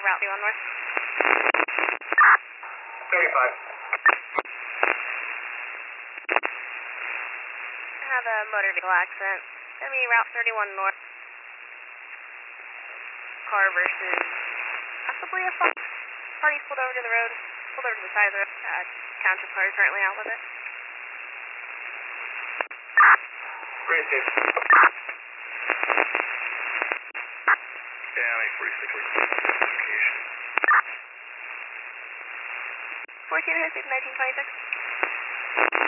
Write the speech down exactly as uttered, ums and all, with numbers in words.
Route thirty-one North. thirty-five. I have a motor vehicle accident. It's going to be Route thirty-one North. Car versus possibly a fox. Party's pulled over to the road, pulled over to the side of the road. Uh, counter car is currently out with it. Great, Dave. Yeah, I mean, forty-six location. fourteen oh six, nineteen twenty-six.